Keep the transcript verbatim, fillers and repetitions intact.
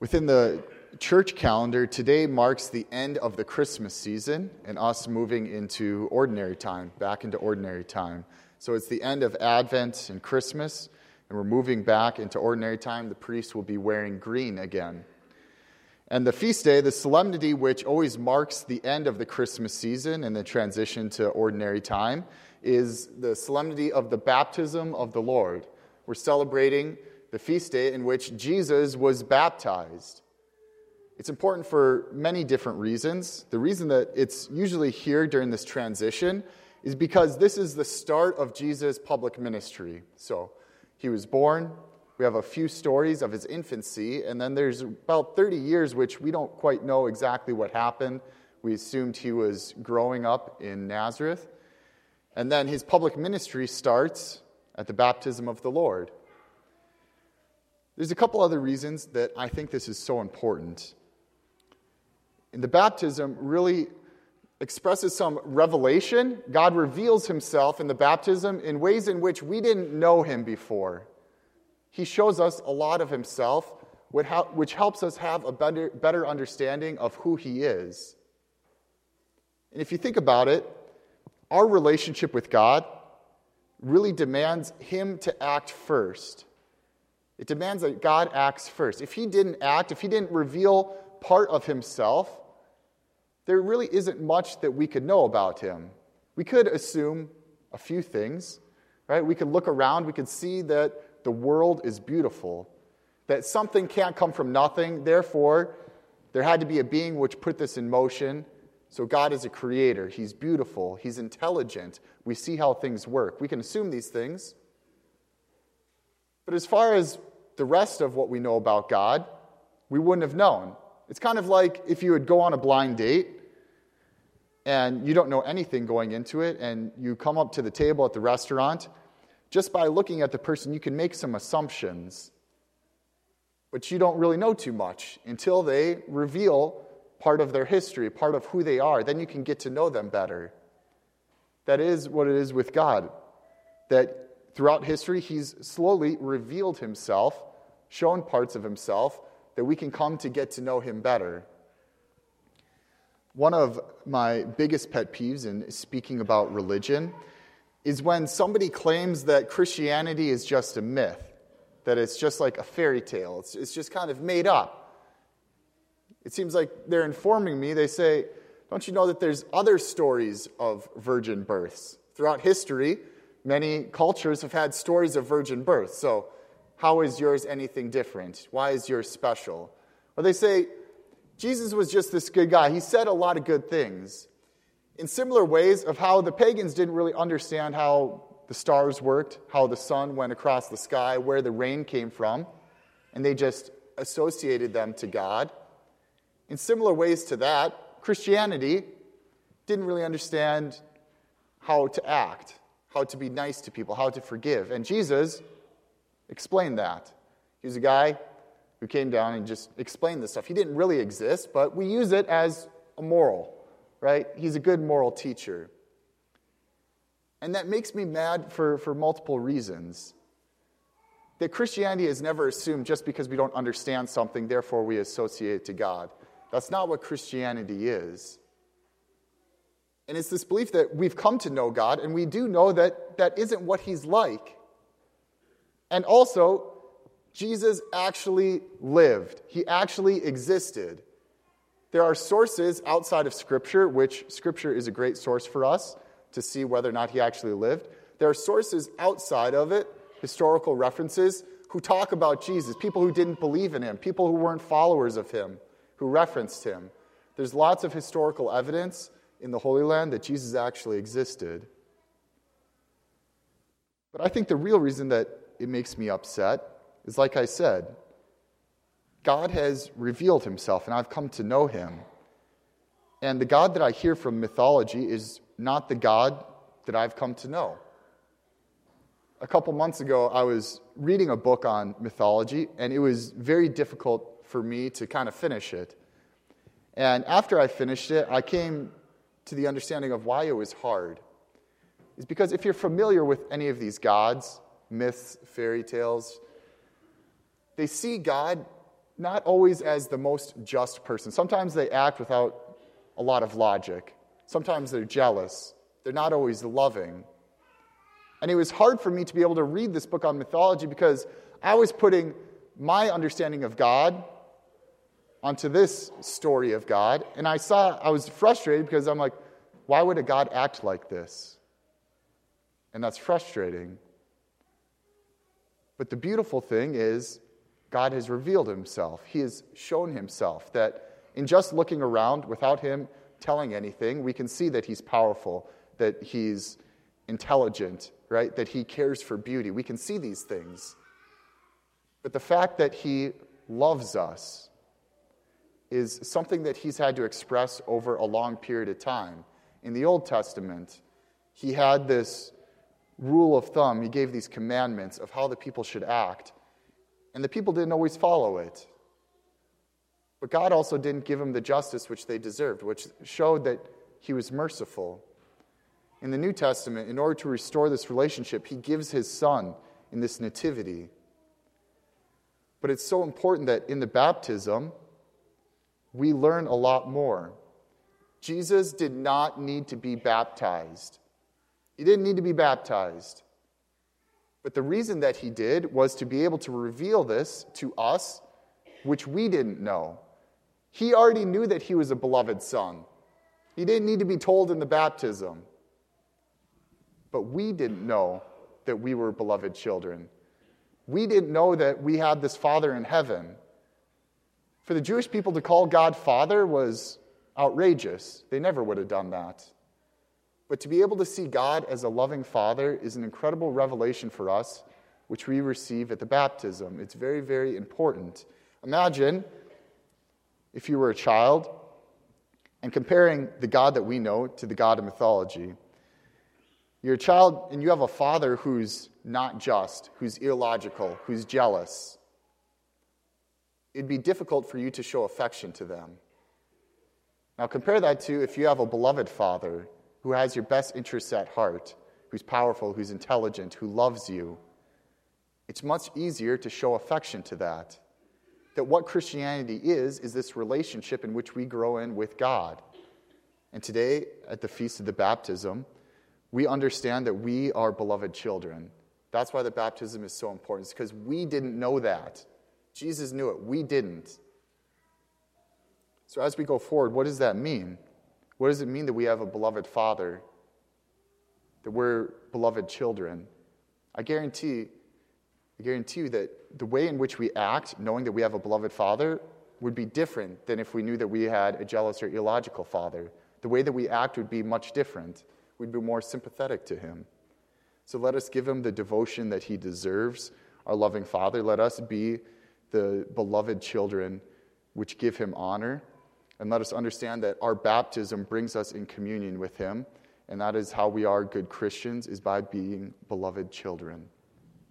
Within the church calendar, today marks the end of the Christmas season and us moving into ordinary time, back into ordinary time. So it's the end of Advent and Christmas, and we're moving back into ordinary time. The priest will be wearing green again. And the feast day, the solemnity which always marks the end of the Christmas season and the transition to ordinary time, is the solemnity of the baptism of the Lord. We're celebrating the feast day in which Jesus was baptized. It's important for many different reasons. The reason that it's usually here during this transition is because this is the start of Jesus' public ministry. So he was born. We have a few stories of his infancy, and then there's about thirty years which we don't quite know exactly what happened. We assumed he was growing up in Nazareth. And then his public ministry starts at the baptism of the Lord. There's a couple other reasons that I think this is so important. In the baptism really expresses some revelation. God reveals himself in the baptism in ways in which we didn't know him before. He shows us a lot of himself, which helps us have a better, better understanding of who he is. And if you think about it, our relationship with God really demands him to act first. It demands that God acts first. If he didn't act, if he didn't reveal part of himself, there really isn't much that we could know about him. We could assume a few things, right? We could look around, we could see that the world is beautiful, that something can't come from nothing, therefore, there had to be a being which put this in motion. So God is a creator. He's beautiful. He's intelligent. We see how things work. We can assume these things. But as far as the rest of what we know about God, we wouldn't have known. It's kind of like if you would go on a blind date and you don't know anything going into it, and you come up to the table at the restaurant. Just by looking at the person, you can make some assumptions, but you don't really know too much until they reveal part of their history, part of who they are. Then you can get to know them better. That is what it is with God. That throughout history, he's slowly revealed himself, shown parts of himself, that we can come to get to know him better. One of my biggest pet peeves in speaking about religion is when somebody claims that Christianity is just a myth, that it's just like a fairy tale. It's, it's just kind of made up. It seems like they're informing me. They say, don't you know that there's other stories of virgin births? Throughout history, many cultures have had stories of virgin births. So how is yours anything different? Why is yours special? Or they say, Jesus was just this good guy. He said a lot of good things. In similar ways of how the pagans didn't really understand how the stars worked, how the sun went across the sky, where the rain came from, and they just associated them to God. In similar ways to that, Christianity didn't really understand how to act, how to be nice to people, how to forgive. And Jesus explained that. He was a guy who came down and just explained this stuff. He didn't really exist, but we use it as a moral, right? He's a good moral teacher. And that makes me mad for, for multiple reasons. That Christianity is never assumed just because we don't understand something, therefore we associate it to God. That's not what Christianity is. And it's this belief that we've come to know God, and we do know that that isn't what he's like. And also, Jesus actually lived. He actually existed. There are sources outside of Scripture, which Scripture is a great source for us to see whether or not he actually lived. There are sources outside of it, historical references, who talk about Jesus, people who didn't believe in him, people who weren't followers of him, who referenced him. There's lots of historical evidence in the Holy Land that Jesus actually existed. But I think the real reason that it makes me upset is, like I said, God has revealed himself, and I've come to know him. And the God that I hear from mythology is not the God that I've come to know. A couple months ago, I was reading a book on mythology, and it was very difficult for me to kind of finish it. And after I finished it, I came to the understanding of why it was hard. It's because if you're familiar with any of these gods, myths, fairy tales, they see God not always as the most just person. Sometimes they act without a lot of logic. Sometimes they're jealous. They're not always loving. And it was hard for me to be able to read this book on mythology because I was putting my understanding of God onto this story of God. And I saw, I was frustrated because I'm like, why would a God act like this? And that's frustrating. But the beautiful thing is, God has revealed himself. He has shown himself that in just looking around without him telling anything, we can see that he's powerful, that he's intelligent, right? That he cares for beauty. We can see these things. But the fact that he loves us is something that he's had to express over a long period of time. In the Old Testament, he had this rule of thumb. He gave these commandments of how the people should act. And the people didn't always follow it. But God also didn't give them the justice which they deserved, which showed that he was merciful. In the New Testament, in order to restore this relationship, he gives his son in this nativity. But it's so important that in the baptism, we learn a lot more. Jesus did not need to be baptized. He didn't need to be baptized. But the reason that he did was to be able to reveal this to us, which we didn't know. He already knew that he was a beloved son. He didn't need to be told in the baptism. But we didn't know that we were beloved children. We didn't know that we had this Father in heaven. For the Jewish people to call God Father was outrageous. They never would have done that. But to be able to see God as a loving Father is an incredible revelation for us, which we receive at the baptism. It's very, very important. Imagine if you were a child and comparing the God that we know to the God of mythology. You're a child and you have a father who's not just, who's illogical, who's jealous. It'd be difficult for you to show affection to them. Now compare that to if you have a beloved father who has your best interests at heart, who's powerful, who's intelligent, who loves you. It's much easier to show affection to that. That what Christianity is, is this relationship in which we grow in with God. And today, at the Feast of the Baptism, we understand that we are beloved children. That's why the baptism is so important. It's because we didn't know that. Jesus knew it. We didn't. So as we go forward, what does that mean? What does it mean that we have a beloved Father? That we're beloved children? I guarantee, I guarantee you that the way in which we act, knowing that we have a beloved Father, would be different than if we knew that we had a jealous or illogical father. The way that we act would be much different. We'd be more sympathetic to him. So let us give him the devotion that he deserves, our loving Father. Let us be the beloved children which give him honor. And let us understand that our baptism brings us in communion with him. And that is how we are good Christians, is by being beloved children.